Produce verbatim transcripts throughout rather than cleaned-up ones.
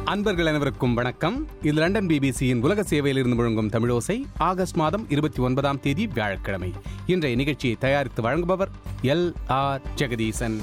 அன்பர்கள் அனைவருக்கும் வணக்கம். இது லண்டன் பிபிசியின் உலக சேவையில் இருந்து முழங்கும் தமிழோசை. ஆகஸ்ட் மாதம் இருபத்தி ஒன்பதாம் தேதி வியாழக்கிழமை. இன்றைய நிகழ்ச்சியை தயாரித்து வழங்குபவர் எல் ஆர் ஜெகதீசன்.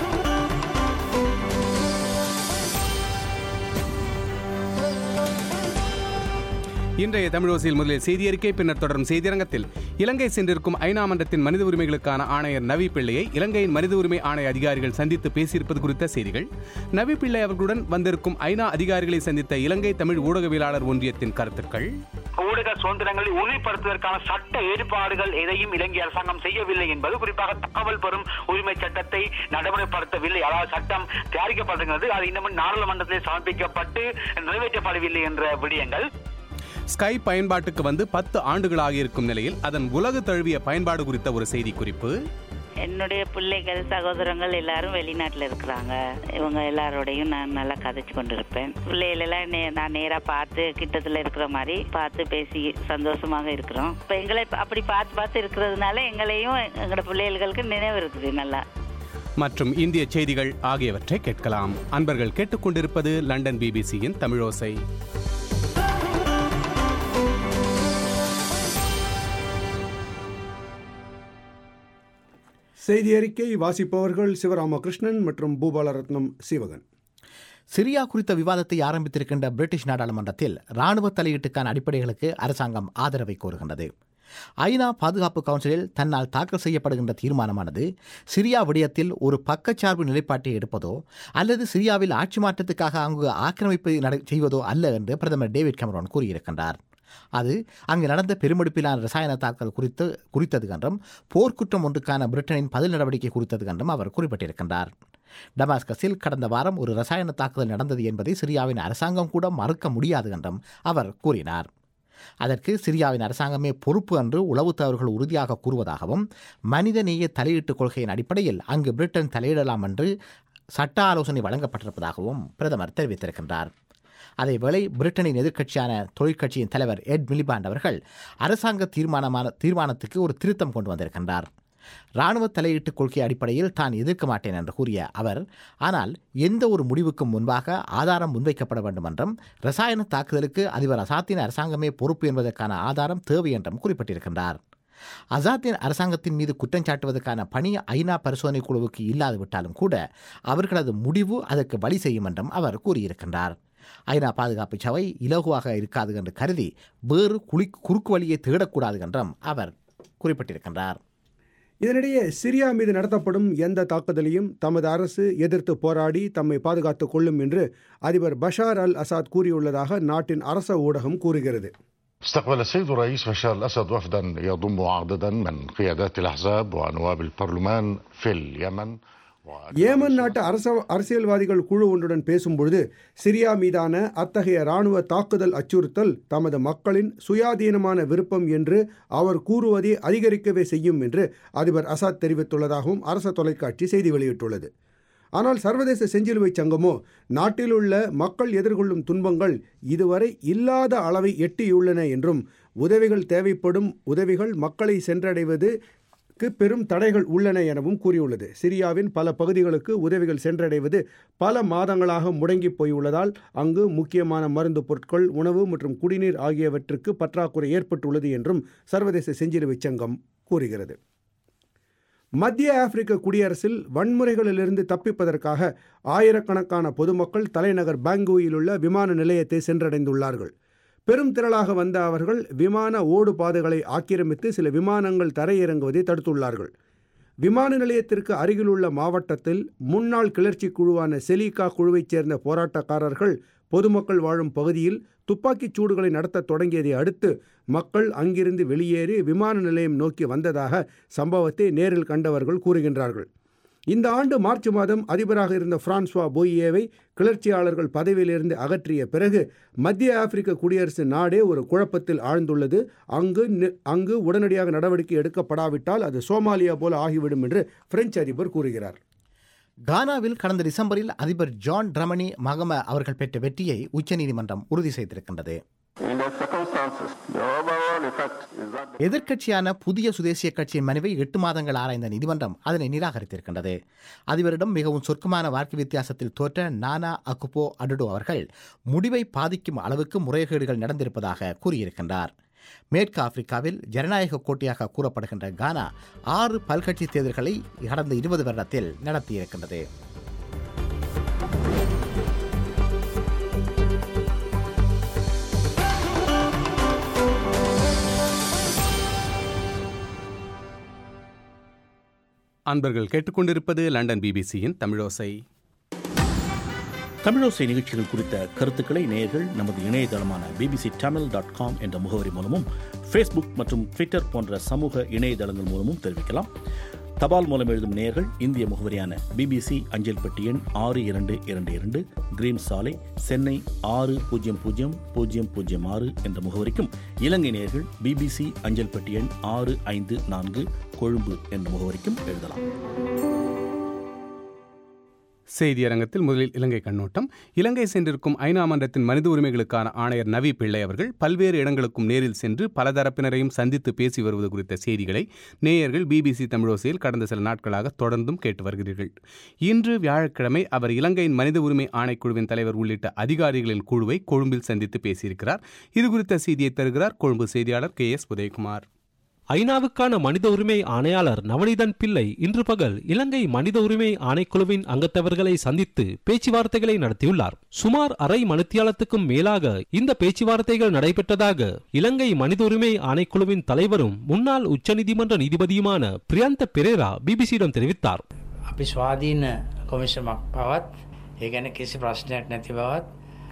இன்றைய தமிழோசையில் முதலில் செய்தி அறிக்கை, பின்னர் தொடரும் செய்தியரங்கத்தில் இலங்கை சென்றிருக்கும் ஐநா மன்றத்தின் மனித உரிமைகளுக்கான ஆணையர் நவி பிள்ளையை இலங்கையின் மனித உரிமை ஆணைய அதிகாரிகள் சந்தித்து பேசியிருப்பது குறித்த செய்திகள், நவி பிள்ளை அவர்களுடன் வந்திருக்கும் ஐநா அதிகாரிகளை சந்தித்த இலங்கை தமிழ் ஊடகவியலாளர் ஒன்றியத்தின் கருத்துக்கள், ஊடக சுதந்திரங்களை உறுதிப்படுத்துவதற்கான சட்ட ஏற்பாடுகள் எதையும் இலங்கை அரசாங்கம் செய்யவில்லை என்பது, குறிப்பாக தகவல் பெறும் உரிமை சட்டத்தை நடைமுறைப்படுத்தவில்லை, அதாவது சட்டம் தயாரிக்கப்படுகிறது, அது இன்னும் நாடாளுமன்றத்தில் சமர்ப்பிக்கப்பட்டு நிறைவேற்றப்படவில்லை என்ற விடயங்கள், ஸ்கை பயன்பாட்டுக்கு வந்து பத்து ஆண்டுகளாக இருக்கும் நிலையில் அதன் உலக தழுவிய பயன்பாடு குறித்த ஒரு செய்தி குறிப்பு, என்னுடைய பிள்ளைகள் சகோதரங்கள் எல்லாரும் வெளிநாட்டில் இருக்கிறாங்க, இவங்க எல்லாரோடையும் நான் நல்லா கதைச்சு கொண்டிருப்பேன். பிள்ளைகளெல்லாம் நான் நேராக பார்த்து கிட்டத்தில் இருக்கிற மாதிரி பார்த்து பேசி சந்தோஷமாக இருக்கிறோம். இப்போ எங்களை அப்படி பார்த்து பார்த்து இருக்கிறதுனால எங்களையும் எங்களோட பிள்ளைகளுக்கு நினைவு இருக்குது நல்லா. மற்றும் இந்திய செய்திகள் ஆகியவற்றை கேட்கலாம். அன்பர்கள் கேட்டுக்கொண்டிருப்பது லண்டன் பிபிசியின் தமிழோசை. செய்தி அறிக்கை வாசிப்பவர்கள் சிவராமகிருஷ்ணன் மற்றும் பூபாலரத்னம் சிவகன். சிரியா குறித்த விவாதத்தை ஆரம்பித்திருக்கின்ற பிரிட்டிஷ் நாடாளுமன்றத்தில் ராணுவ தலையீட்டுக்கான அடிப்படைகளுக்கு அரசாங்கம் ஆதரவை கோருகின்றது. ஐநா பாதுகாப்பு கவுன்சிலில் தன்னால் தாக்கல் செய்யப்படுகின்ற தீர்மானமானது சிரியா விடயத்தில் ஒரு பக்கச்சார்பு நிலைப்பாட்டை எடுப்பதோ அல்லது சிரியாவில் ஆட்சி மாற்றத்துக்காக அங்கு ஆக்கிரமிப்பு செய்வதோ அல்ல என்று பிரதமர் டேவிட் கெமரோன் கூறியிருக்கின்றார். அது அங்கு நடந்த பெருமெடுப்பிலான ரசாயன தாக்கல் குறித்து குறித்தது என்றும் போர்க்குற்றம் ஒன்றுக்கான பிரிட்டனின் பதில் நடவடிக்கை குறித்தது என்றும் அவர் குறிப்பிட்டிருக்கின்றார். டமாஸ்கஸில் கடந்த வாரம் ஒரு ரசாயன தாக்குதல் நடந்தது என்பதை சிரியாவின் அரசாங்கம் கூட மறுக்க முடியாது என்றும் அவர் கூறினார். அதற்கு சிரியாவின் அரசாங்கமே பொறுப்பு என்று உளவுத்தவர்கள் உறுதியாக கூறுவதாகவும், மனிதநேய தலையீட்டு கொள்கையின் அடிப்படையில் அங்கு பிரிட்டன் தலையிடலாம் என்று சட்ட ஆலோசனை வழங்கப்பட்டிருப்பதாகவும் பிரதமர் தெரிவித்திருக்கின்றார். அதேவேளை பிரிட்டனின் எதிர்க்கட்சியான தொழிற்கட்சியின் தலைவர் எட் மிலிபாண்ட் அவர்கள் அரசாங்க தீர்மானமான தீர்மானத்துக்கு ஒரு திருத்தம் கொண்டு வந்திருக்கின்றார். இராணுவ தலையீட்டு கொள்கை அடிப்படையில் தான் எதிர்க்க மாட்டேன் என்று கூறிய அவர், ஆனால் எந்த ஒரு முடிவுக்கும் முன்பாக ஆதாரம் முன்வைக்கப்பட வேண்டும் என்றும், ரசாயன தாக்குதலுக்கு அதிபர் அசாத்தின் அரசாங்கமே பொறுப்பு என்பதற்கான ஆதாரம் தேவை என்றும் குறிப்பிட்டிருக்கின்றார். அசாத்தின் அரசாங்கத்தின் மீது குற்றம் சாட்டுவதற்கான பணி ஐநா பரிசோதனை குழுவுக்கு இல்லாது விட்டாலும் கூட அவர்களது முடிவு அதற்கு வழி செய்யும் என்றும் அவர் கூறியிருக்கின்றார். ஐநா பாதுகாப்பு சபை இலகுவாக இருக்காது என்று கருதி வேறு குளி குறுக்கு வழியை தேடக்கூடாது என்றும் அவர் குறிப்பிட்டிருக்கின்றார். இதனிடையே சிரியா மீது நடத்தப்படும் எந்த தாக்குதலையும் தமது அரசு எதிர்த்து போராடி தம்மை பாதுகாத்துக் கொள்ளும் என்று அதிபர் பஷார் அல் அசாத் கூறியுள்ளதாக நாட்டின் அரச ஊடகம் கூறுகிறது. استقبل السيد الرئيس بشار الأسد وفدا يضم عددا من قيادات الأحزاب ونواب البرلمان في اليمن. ஏமன் நாட்டு அரச அரசியல்வாதிகள் குழு ஒன்றுடன் பேசும்பொழுது சிரியா மீதான அத்தகைய இராணுவ தாக்குதல் அச்சுறுத்தல் தமது மக்களின் சுயாதீனமான விருப்பம் என்று அவர் கூறுவதை அதிகரிக்கவே செய்யும் என்று அதிபர் அசாத் தெரிவித்துள்ளதாகவும் அரச தொலைக்காட்சி செய்தி வெளியிட்டுள்ளது. ஆனால் சர்வதேச செஞ்சிலுவை சங்கமோ நாட்டிலுள்ள மக்கள் எதிர்கொள்ளும் துன்பங்கள் இதுவரை இல்லாத அளவை எட்டியுள்ளன என்றும், உதவிகள் தேவைப்படும் உதவிகள் மக்களை சென்றடைவது பெரும் தடைகள் உள்ளன எனவும் கூறியுள்ளது. சிரியாவின் பல பகுதிகளுக்கு உதவிகள் சென்றடைவது பல மாதங்களாக முடங்கி போயுள்ளதால் அங்கு முக்கியமான மருந்து பொருட்கள், உணவு மற்றும் குடிநீர் ஆகியவற்றுக்கு பற்றாக்குறை ஏற்பட்டுள்ளது என்றும் சர்வதேச செஞ்சிலுவை சங்கம் கூறுகிறது. மத்திய ஆப்பிரிக்க குடியரசில் வன்முறைகளிலிருந்து தப்பிப்பதற்காக ஆயிரக்கணக்கான பொதுமக்கள் தலைநகர் பாங்குயில் உள்ள விமான நிலையத்தை சென்றடைந்துள்ளார்கள். பெரும் திரளாக வந்த அவர்கள் விமான ஓடு பாதைகளை ஆக்கிரமித்து சில விமானங்கள் தரையிறங்குவதை தடுத்துள்ளார்கள். விமான நிலையத்திற்கு அருகிலுள்ள மாவட்டத்தில் முன்னாள் கிளர்ச்சி குழுவான செலிகா குழுவைச் சேர்ந்த போராட்டக்காரர்கள் பொதுமக்கள் வாழும் பகுதியில் துப்பாக்கிச் சூடுகளை நடத்த தொடங்கியதை அடுத்து மக்கள் அங்கிருந்து வெளியேறி விமான நிலையம் நோக்கி வந்ததாக சம்பவத்தை நேரில் கண்டவர்கள் கூறுகின்றார்கள். இந்த ஆண்டு மார்ச் மாதம் அதிபராக இருந்த பிரான்சுவா போயியேவை கிளர்ச்சியாளர்கள் பதவியிலிருந்து அகற்றிய பிறகு மத்திய ஆப்பிரிக்க குடியரசு நாடே ஒரு குழப்பத்தில் ஆழ்ந்துள்ளது. அங்கு அங்கு உடனடியாக நடவடிக்கை எடுக்கப்படாவிட்டால் அது சோமாலியா போல ஆகிவிடும் என்று பிரெஞ்சு அதிபர் கூறுகிறார். கானாவில் கடந்த டிசம்பரில் அதிபர் ஜான் ட்ரமனி மகம அவர்கள் பெற்ற வெற்றியை உச்சநீதிமன்றம் உறுதி செய்திருக்கின்றது. எதிர்க்கட்சியான புதிய சுதேசிய கட்சியின் மனுவை எட்டு மாதங்கள் ஆராய்ந்த நீதிமன்றம் அதனை நிராகரித்திருக்கின்றது. அதிபரிடம் மிகவும் சொர்க்கமான வாக்கு வித்தியாசத்தில் தோற்ற நானா அகுபோ அடடோ அவர்கள் முடிவை பாதிக்கும் அளவுக்கு முறைகேடுகள் நடந்திருப்பதாக கூறியிருக்கின்றார். மேற்கு ஆப்பிரிக்காவில் ஜனநாயக கோட்டையாக கூறப்படுகின்ற கானா ஆறு பல்கட்சி தேர்தல்களை கடந்த இருபது வருடத்தில் நடத்தியிருக்கின்றது. அன்பர்கள் கேட்டுக்கொண்டிருப்பது லண்டன் பிபிசியின் தமிழோசை. தமிழோசை நிகழ்ச்சிகள் குறித்த கருத்துக்களை நேயர்கள் நமது இணையதளமான பிபிசி தமிழ் டாட் காம் என்ற முகவரி மூலமும் ஃபேஸ்புக் மற்றும் ட்விட்டர் போன்ற சமூக இணையதளங்கள் மூலமும் தெரிவிக்கலாம். தபால் மூலம் எழுதும் நேயர்கள் இந்திய முகவரியான பிபிசி அஞ்சல் பெட்டி எண் ஆறு இரண்டு இரண்டு இரண்டு கிரீன் சாலை, சென்னை ஆறு பூஜ்ஜியம் பூஜ்ஜியம் பூஜ்ஜியம் பூஜ்ஜியம் ஆறு என்ற முகவரிக்கும், இலங்கை நேயர்கள் பிபிசி அஞ்சல் பெட்டி எண் ஆறு ஐந்து நான்கு கொழும்பு என்ற முகவரிக்கும் எழுதலாம். செய்தியரங்கத்தில் முதலில் இலங்கை கண்ணோட்டம். இலங்கை சென்றிருக்கும் ஐநா மன்றத்தின் மனித உரிமைகளுக்கான ஆணையர் நவி பிள்ளை அவர்கள் பல்வேறு இடங்களுக்கும் நேரில் சென்று பல தரப்பினரையும் சந்தித்து பேசி வருவது குறித்த செய்திகளை நேயர்கள் பிபிசி தமிழோசையில் கடந்த சில நாட்களாக தொடர்ந்தும் கேட்டு வருகிறீர்கள். இன்று வியாழக்கிழமை அவர் இலங்கையின் மனித உரிமை ஆணைக்குழுவின் தலைவர் உள்ளிட்ட அதிகாரிகளின் குழுவை கொழும்பில் சந்தித்து பேசியிருக்கிறார். இது குறித்த செய்தியை தருகிறார் கொழும்பு செய்தியாளர் கே எஸ் உதயகுமார். ஐநாவுக்கான மனித உரிமை ஆணையாளர் நவநீதன் பிள்ளை இன்று பகல் இலங்கை மனித உரிமை ஆணைக்குழுவின் அங்கத்தவர்களை சந்தித்து பேச்சுவார்த்தைகளை நடத்தியுள்ளார். சுமார் அரை மணித்தியாலத்துக்கும் மேலாக இந்த பேச்சுவார்த்தைகள் நடைபெற்றதாக இலங்கை மனித உரிமை ஆணைக்குழுவின் தலைவரும் முன்னாள் உச்சநீதிமன்ற நீதிபதியுமான பிரியந்த பெரேரா பிபிசியிடம் தெரிவித்தார். අපි ස්වාධීන කොමිෂමක් පවත් ඒ ගැන කිසි ප්‍රශ්නයක් නැති බවත්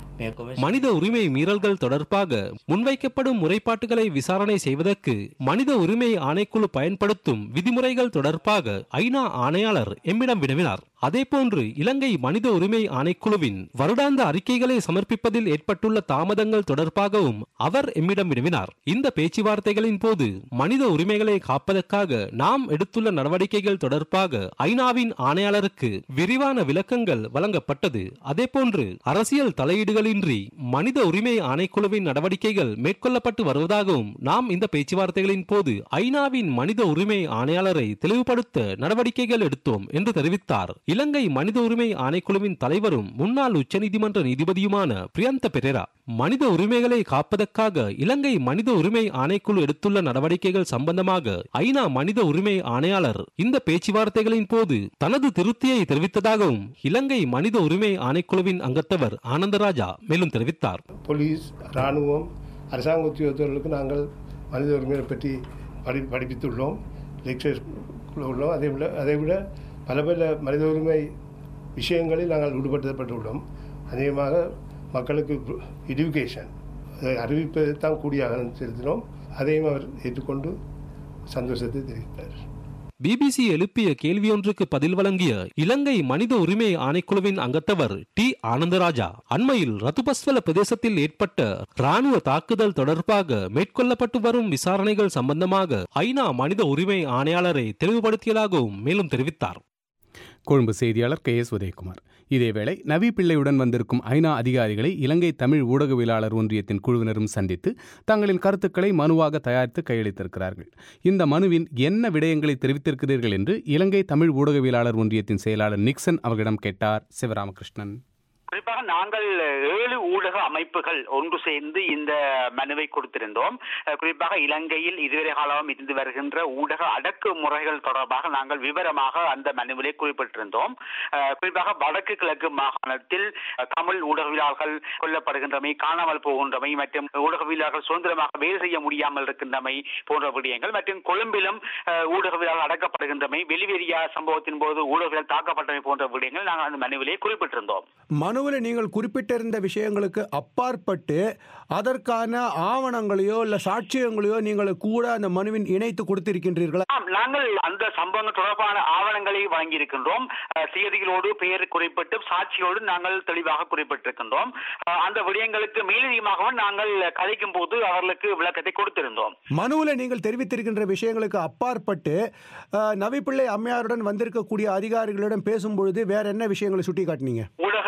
மனித உரிமை மீறல்கள் தொடர்பாக முன்வைக்கப்படும் முறைப்பாட்டுகளை விசாரணை செய்வதற்கு மனித உரிமை ஆணைக்குழு பயன்படுத்தும் விதிமுறைகள் தொடர்பாக ஐநா ஆணையாளர் எம்மிடம் வினவினார். அதேபோன்று இலங்கை மனித உரிமை ஆணைக்குழுவின் வருடாந்த அறிக்கைகளை சமர்ப்பிப்பதில் ஏற்பட்டுள்ள தாமதங்கள் தொடர்பாகவும் அவர் எம்மிடம் வினவினார். இந்த பேச்சுவார்த்தைகளின் போது மனித உரிமைகளை காப்பதற்காக நாம் எடுத்துள்ள நடவடிக்கைகள் தொடர்பாக ஐநாவின் ஆணையாளருக்கு விரிவான விளக்கங்கள் வழங்கப்பட்டது. அதேபோன்று அரசியல் தலையீடுகளின்றி மனித உரிமை ஆணைக்குழுவின் நடவடிக்கைகள் மேற்கொள்ளப்பட்டு வருவதாகவும் நாம் இந்த பேச்சுவார்த்தைகளின் போது ஐநாவின் மனித உரிமை ஆணையாளரை தெளிவுபடுத்த நடவடிக்கைகள் எடுத்தோம் என்று தெரிவித்தார். இலங்கை மனித உரிமை ஆணைக்குழுவின் தலைவரும் முன்னாள் உச்சநீதிமன்ற நீதிபதியுமான பிரியந்த பெரேரா மனித உரிமைகளை காப்பதற்காக இலங்கை மனித உரிமை ஆணைக்குழு எடுத்துள்ள நடவடிக்கைகள் சம்பந்தமாக ஐநா மனித உரிமை ஆணையாளர் இந்த பேச்சுவார்த்தைகளின் போது தனது திருப்தியை தெரிவித்ததாகவும் இலங்கை மனித உரிமை ஆணைக்குழுவின் அங்கத்தவர் ஆனந்தராஜா மேலும் தெரிவித்தார். போலீஸ், ராணுவம், அரசாங்க உத்தியோகத்தர்களுக்கு நாங்கள் மனித உரிமைகளை பற்றி படி படிப்பித்துள்ளோம் லெக்சர்ஸ் உள்ளோம். அதை விட அதை விட பல பல மனித உரிமை விஷயங்களில் நாங்கள் ஈடுபடுத்தப்பட்டுள்ளோம். அதிகமாக மக்களுக்கு எஜுகேஷன் அதை அறிவிப்பதை தான் கூடிய செலுத்தினோம். அதையும் அவர் ஏற்றுக்கொண்டு சந்தோஷத்தை தெரிவித்தார். பிபிசி எழுப்பிய கேள்வியொன்றுக்கு பதில் வழங்கிய இலங்கை மனித உரிமை ஆணைக்குழுவின் அங்கத்தவர் டி ஆனந்தராஜா அண்மையில் ரத்துபஸ்வல பிரதேசத்தில் ஏற்பட்ட ராணுவ தாக்குதல் தொடர்பாக மேற்கொள்ளப்பட்டு வரும் விசாரணைகள் சம்பந்தமாக ஐநா மனித உரிமை ஆணையாளரை தெளிவுபடுத்தியதாகவும் மேலும் தெரிவித்தார். கொழும்பு செய்தியாளர் கே எஸ் உதயகுமார். இதேவேளை நவி பிள்ளையுடன் வந்திருக்கும் ஐநா அதிகாரிகளை இலங்கை தமிழ் ஊடகவியலாளர் ஒன்றியத்தின் குழுவினரும் சந்தித்து தங்களின் கருத்துக்களை மனுவாக தயாரித்து கையளித்திருக்கிறார்கள். இந்த மனுவின் என்ன விடயங்களை தெரிவித்திருக்கிறீர்கள் என்று இலங்கை தமிழ் ஊடகவியலாளர் ஒன்றியத்தின் செயலாளர் நிக்சன் அவர்களிடம் கேட்டார் சிவராமகிருஷ்ணன். குறிப்பாக நாங்கள் ஏழு ஊடக அமைப்புகள் ஒன்று சேர்ந்து இந்த மனுவை கொடுத்திருந்தோம். குறிப்பாக இலங்கையில் இதுவரை காலம் இருந்து வருகின்ற ஊடக அடக்குமுறைகள் தொடர்பாக நாங்கள் விவரமாக அந்த மனுவிலே குறிப்பிட்டிருந்தோம். குறிப்பாக வடக்கு கிழக்கு மாகாணத்தில் தமிழ் ஊடகவியலாளர்கள் கொல்லப்படுகின்றமை, காணாமல் போகின்றமை மற்றும் ஊடகவியலாளர்கள் சுதந்திரமாக வேலை செய்ய முடியாமல் இருக்கின்றமை போன்ற விடயங்கள் மற்றும் கொழும்பிலும் ஊடகவியலாளர்கள் அடக்கப்படுகின்றமை, வெளிவெறியா சம்பவத்தின் போது ஊடகவியலாளர் தாக்கப்பட்டமை போன்ற விடயங்கள் நாங்கள் அந்த மனுவிலே குறிப்பிட்டிருந்தோம். மனுவில் நீங்கள் குறிப்பிட்டிருந்த விஷயங்களுக்கு அப்பாற்பட்டு அதற்கான ஆவணங்களையோ இல்ல சாட்சியங்களையோ நீங்கள் கூட அந்த மனுவின் இணைத்து கொடுத்திருக்கின்றீர்களா? நாங்கள் அந்த சம்பவங்கள் தொடர்பான ஆவணங்களை வழங்கியிருக்கின்றோம். செய்திகளோடு பெயர் குறிப்பிட்டு சாட்சியோடு நாங்கள் தெளிவாக குறிப்பிட்டிருக்கின்றோம். அந்த விடயங்களுக்கு மேலதிகமாகவும் நாங்கள் கதைக்கும் போது அவர்களுக்கு விளக்கத்தை கொடுத்திருந்தோம். மனுவில் நீங்கள் தெரிவித்திருக்கின்ற விஷயங்களுக்கு அப்பாற்பட்டு நவிப்பிள்ளை அம்மையாருடன் வந்திருக்கக்கூடிய அதிகாரிகளிடம் பேசும்பொழுது வேற என்ன விஷயங்களை சுட்டி காட்டினீங்க? ஊடகவியலாளர்கள்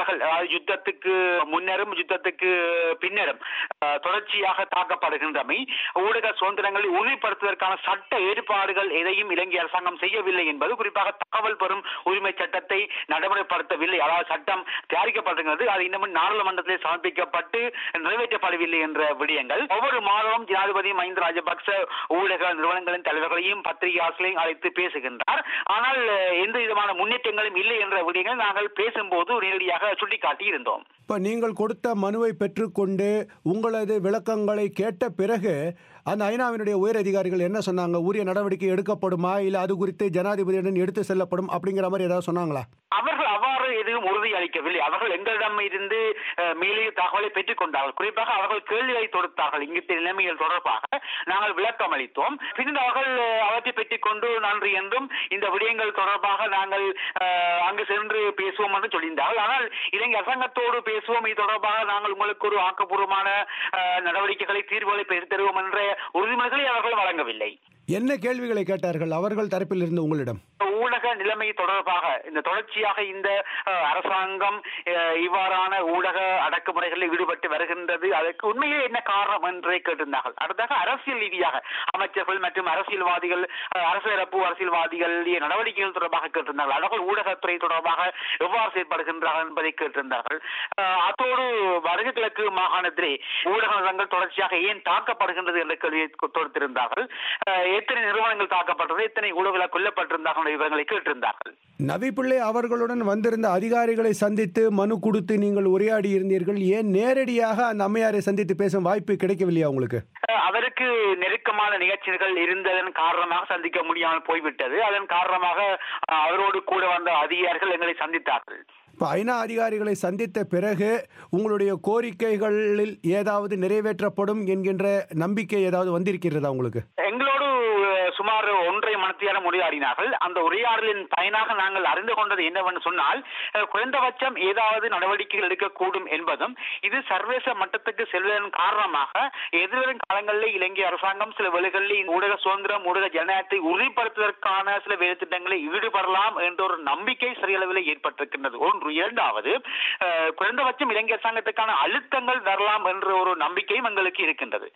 உடைமைகள், அதாவது யுத்தத்துக்கு முன்னரும் யுத்தத்துக்கு பின்னரும் தொடர்ச்சியாக தாக்கப்படுகின்றமை, ஊடக சுதந்திரங்களை உறுதிப்படுத்துவதற்கான சட்ட ஏற்பாடுகள் எதையும் இலங்கை அரசாங்கம் செய்யவில்லை என்பது, குறிப்பாக தகவல் பெறும் உரிமை சட்டத்தை நடைமுறைப்படுத்தவில்லை, அதாவது சட்டம் தயாரிக்கப்படுகிறது, அது இன்னமும் நாடாளுமன்றத்தில் சமர்ப்பிக்கப்பட்டு நிறைவேற்றப்படவில்லை என்ற விடயங்கள். ஒவ்வொரு மாதமும் ஜனாதிபதி மஹிந்த ராஜபக்ச ஊடக நிறுவனங்களின் தலைவர்களையும் பத்திரிகையாளர்களையும் அழைத்து பேசுகின்றார். ஆனால் எந்த விதமான முன்னேற்றங்களும் இல்லை என்ற விடயங்கள் நாங்கள் பேசும்போது நேரடியாக சுட்டிக்காட்டி இருந்தோம். இப்போ நீங்கள் கொடுத்த மனுவை பெற்றுக்கொண்டு உங்களது விளக்கங்களை கேட்ட பிறகு அந்த ஐநாவினுடைய உயர் அதிகாரிகள் என்ன சொன்னாங்க? உரிய நடவடிக்கை எடுக்கப்படுமா, இல்லை அது குறித்து ஜனாதிபதியுடன் எடுத்து செல்லப்படும் அப்படிங்கிற மாதிரி ஏதாவது சொன்னாங்களா? அவர்கள் அவ்வாறு எதுவும் உறுதி அளிக்கவில்லை. அவர்கள் எங்களிடம் இருந்து மேலே தகவலை பெற்றுக் கொண்டார்கள். குறிப்பாக அவர்கள் கேள்விகளை தொடுத்தார்கள். இங்கிட்ட நிலைமைகள் தொடர்பாக நாங்கள் விளக்கம் அளித்தோம். பின்னர் அவர்கள் அவற்றை பெற்றுக் கொண்டு நன்றி என்றும் இந்த விடயங்கள் தொடர்பாக நாங்கள் அங்கு சென்று பேசுவோம் என்று சொல்லியிருந்தார்கள். ஆனால் இலங்கை அரசாங்கத்தோடு பேசுவோம், இது தொடர்பாக நாங்கள் உங்களுக்கு ஒரு ஆக்கப்பூர்வமான நடவடிக்கைகளை தீர்வுகளை பெற்று தருவோம் என்ற உறுதிமொழிகளை அவர்கள் வழங்கவில்லை. என்ன கேள்விகளை கேட்டார்கள் அவர்கள் தரப்பில் இருந்து உங்களிடம்? ஊடக நிலைமை தொடர்பாக இந்த தொடர்ச்சியாக இந்த அரசாங்கம் இவ்வாறான ஊடக அடக்குமுறைகளில் ஈடுபட்டு வருகின்றது, அதற்கு உண்மையே என்ன காரணம் என்றே கேட்டிருந்தார்கள். அடுத்தாக அரசியல் ரீதியாக அமைச்சர்கள் மற்றும் அரசியல்வாதிகள், அரசியலமைப்பு அரசியல்வாதிகள் நடவடிக்கைகள் தொடர்பாக கேட்டிருந்தார்கள். அவர்கள் ஊடகத்துறை தொடர்பாக எவ்வாறு செயல்படுகின்றார்கள் என்பதை கேட்டிருந்தார்கள். அதோடு வடக்கு கிழக்கு மாகாணத்திலே ஊடகங்கள் தொடர்ச்சியாக ஏன் தாக்கப்படுகின்றது என்ற கேள்வியை தொடுத்திருந்தார்கள். எத்தனை நிறுவனங்கள் தாக்கப்பட்டது, எத்தனை ஊடகங்கள் கொல்லப்பட்டிருந்தார்கள் விவரங்களை கேட்டிருந்தார்கள். நவி பிள்ளை அவர்களுடன் வந்திருந்த அதிகாரிகளை சந்தித்து மனு கொடுத்து நீங்கள் உரையாடி இருந்தீர்கள். ஏன் நேரடியாக அந்த அம்மையாரை சந்தித்து பேசும் வாய்ப்பு கிடைக்கவில்லையா உங்களுக்கு? அவருக்கு நெருக்கமான நிகழ்ச்சிகள் இருந்ததன் காரணமாக சந்திக்க முடியாமல் போய்விட்டது. அதன் காரணமாக அவரோடு கூட வந்த அதிகாரிகள் எங்களை சந்தித்தார்கள். இப்போ ஐநா அதிகாரிகளை சந்தித்த பிறகு உங்களுடைய கோரிக்கைகளில் ஏதாவது நிறைவேற்றப்படும் என்கின்ற நம்பிக்கை ஏதாவது வந்திருக்கிறதா உங்களுக்கு? எங்களோடு சுமார் ஒன்றை மணித்தியாலம் உரையாடினார்கள். அந்த உரையாடலின் பயனாக நாங்கள் அறிந்து கொண்டது என்னவென்று சொன்னால், குறைந்தபட்சம் ஏதாவது நடவடிக்கைகள் எடுக்கக்கூடும் என்பதும், இது சர்வதேச மட்டத்துக்கு செல்வதன் காரணமாக எதிர்வரும் காலங்களில் இலங்கை அரசாங்கம் சில வேளைகளில் ஊடக சுதந்திரம், ஊடக ஜனநாயகத்தை உறுதிப்படுத்துவதற்கான சில வேலை திட்டங்களை ஈடுபடலாம் என்ற ஒரு நம்பிக்கை சரியளவில் ஏற்பட்டிருக்கின்றது. ஒன்று. இரண்டாவது, குறைந்தபட்சம் இலங்கை அரசாங்கத்துக்கான அழுத்தங்கள் வரலாம் என்ற ஒரு நம்பிக்கையும் எங்களுக்கு இருக்கின்றது.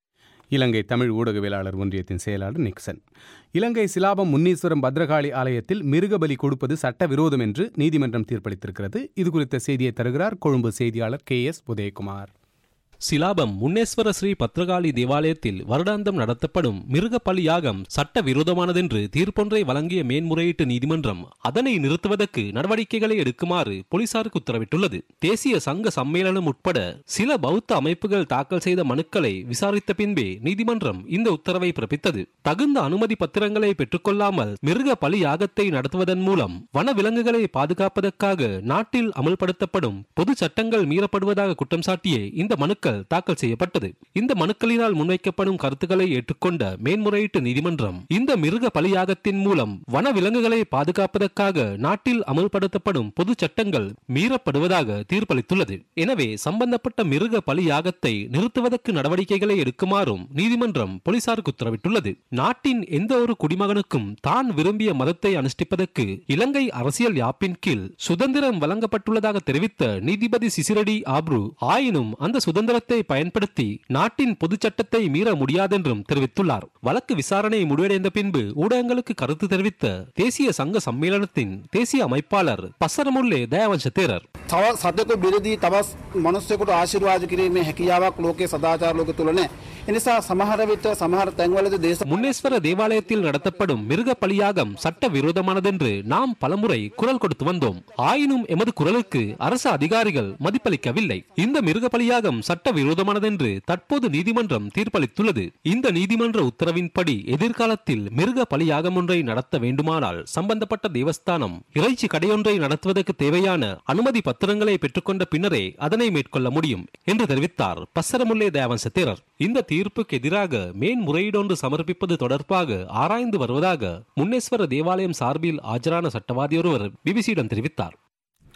இலங்கை தமிழ் ஊடகவியலாளர் ஒன்றியத்தின் செயலாளர் நிக்சன். இலங்கை சிலாபம் முன்னீஸ்வரம் பத்ரகாளி ஆலயத்தில் மிருகபலி கொடுப்பது சட்டவிரோதம் என்று நீதிமன்றம் தீர்ப்பளித்திருக்கிறது. இது குறித்த செய்தியை தருகிறார் கொழும்பு செய்தியாளர் கே எஸ் உதயகுமார். சிலாபம் முன்னேஸ்வர ஸ்ரீ பத்ரகாளி தேவாலயத்தில் வருடாந்தம் நடத்தப்படும் மிருக பலி யாகம் சட்ட விரோதமானதென்று தீர்ப்பொன்றை வழங்கிய மேன்முறையீட்டு நீதிமன்றம் அதனை நிறுத்துவதற்கு நடவடிக்கைகளை எடுக்குமாறு போலீசாருக்கு உத்தரவிட்டுள்ளது. தேசிய சங்க சம்மேளனம் உட்பட சில பௌத்த அமைப்புகள் தாக்கல் செய்த மனுக்களை விசாரித்த பின்பே நீதிமன்றம் இந்த உத்தரவை பிறப்பித்தது. தகுந்த அனுமதி பத்திரங்களை பெற்றுக்கொள்ளாமல் மிருக பலி யாகத்தை நடத்துவதன் மூலம் வன விலங்குகளை பாதுகாப்பதற்காக நாட்டில் அமல்படுத்தப்படும் பொது சட்டங்கள் மீறப்படுவதாக குற்றம் சாட்டியே இந்த மனுக்கள் தாக்கல் செய்யப்பட்டது. இந்த மனுக்களினால் முன்வைக்கப்படும் கருத்துக்களை ஏற்றுக்கொண்ட மேன்முறையீட்டு நீதிமன்றம் இந்த மிருக பலியாகத்தின் மூலம் வன விலங்குகளை பாதுகாப்பதற்காக நாட்டில் அமல்படுத்தப்படும் பொது சட்டங்கள் மீறப்படுவதாக தீர்ப்பளித்துள்ளது. எனவே சம்பந்தப்பட்ட மிருக பலியாகத்தை நிறுத்துவதற்கு நடவடிக்கைகளை எடுக்குமாறும் நீதிமன்றம் போலீசாருக்கு உத்தரவிட்டுள்ளது. நாட்டின் எந்த ஒரு குடிமகனுக்கும் தான் விரும்பிய மதத்தை அனுஷ்டிப்பதற்கு இலங்கை அரசியல் யாப்பின் கீழ் சுதந்திரம் வழங்கப்பட்டுள்ளதாக தெரிவித்த நீதிபதி சிசிரடி ஆப்ரு, ஆயினும் அந்த சுதந்திர பயன்படுத்தி நாட்டின் பொது சட்டத்தை மீற முடியாதென்றும் தெரிவித்துள்ளார். வழக்கு விசாரணை முடிவடைந்த பின்பு ஊடகங்களுக்கு கருத்து தெரிவித்த தேசிய சங்க சம்மேளனத்தின் தேசிய அமைப்பாளர் பசரமுல்லே தயாவංශ தேரர், තව සතෙකු බිරදී තවත් මනුස්සයෙකුට ආශිර්වාද කිරීමේ හැකියාවක් ලෝකයේ සදාචාර ලෝකෙ තුල නැහැ. එනිසා සමහර විට සමහර තැන්වලදී දේශ முன்னேஸ்வர தேவாலயத்தில் நடத்தப்படும் மிருக பலியாகம் சட்ட விரோதமானதென்று நாம் பலமுறை குரல் கொடுத்து வந்தோம். ஆயினும் எமது குரலுக்கு அரசு அதிகாரிகள் மதிப்பளிக்கவில்லை. இந்த மிருக பலியாகம் சட்ட விரோதமானதென்று தற்போது நீதிமன்றம் தீர்ப்பளித்துள்ளது. இந்த நீதிமன்ற உத்தரவின்படி எதிர்காலத்தில் மிருக பலியாகம் ஒன்றை நடத்த வேண்டுமானால் சம்பந்தப்பட்ட தேவஸ்தானம் இறைச்சி கடையொன்றை நடத்துவதற்கு தேவையான அனுமதி பத்திரங்களை பெற்றுக்கொண்ட பின்னரே அதனை மேற்கொள்ள முடியும் என்று தெரிவித்தார் பசரமுல்லே தயாவංශ தேரர். இந்த தீர்ப்புக்கு எதிராக மேன்முறையீடொன்று சமர்ப்பிப்பது தொடர்பாக ஆராய்ந்து வருவதாக முன்னேஸ்வர தேவாலயம் சார்பில் ஆஜரான சட்டவாதி ஒருவர் பிபிசியிடம் தெரிவித்தார்.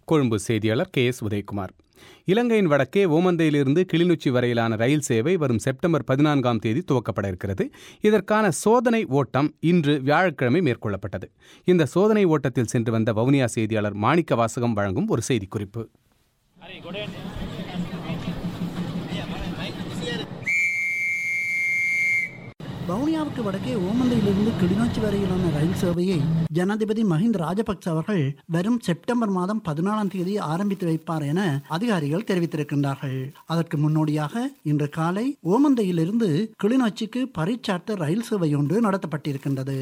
கொழும்பு செய்தியாளர் கே எஸ் உதயகுமார். இலங்கையின் வடக்கே ஓமந்தையிலிருந்து கிளிநொச்சி வரையிலான ரயில் சேவை வரும் செப்டம்பர் பதினான்காம் தேதி துவக்கப்பட இருக்கிறது. இதற்கான சோதனை ஓட்டம் இன்று வியாழக்கிழமை மேற்கொள்ளப்பட்டது. இந்த சோதனை ஓட்டத்தில் சென்று வந்த வவுனியா செய்தியாளர் மாணிக்க வாசகம் வழங்கும் ஒரு செய்திக்குறிப்பு. வவுனியாவுக்கு வடக்கே ஓமந்தையிலிருந்து கிளிநொச்சி வரையிலான ரயில் சேவையை ஜனாதிபதி மஹிந்த ராஜபக்ச அவர்கள் வரும் செப்டம்பர் மாதம் பதினாலாம் தேதி ஆரம்பித்து வைப்பார் என அதிகாரிகள் தெரிவித்திருக்கின்றார்கள். அதற்கு முன்னோடியாக இன்று காலை ஓமந்தையிலிருந்து கிளிநொச்சிக்கு பரீட்சார்த்த ரயில் சேவை ஒன்று நடத்தப்பட்டிருக்கின்றது.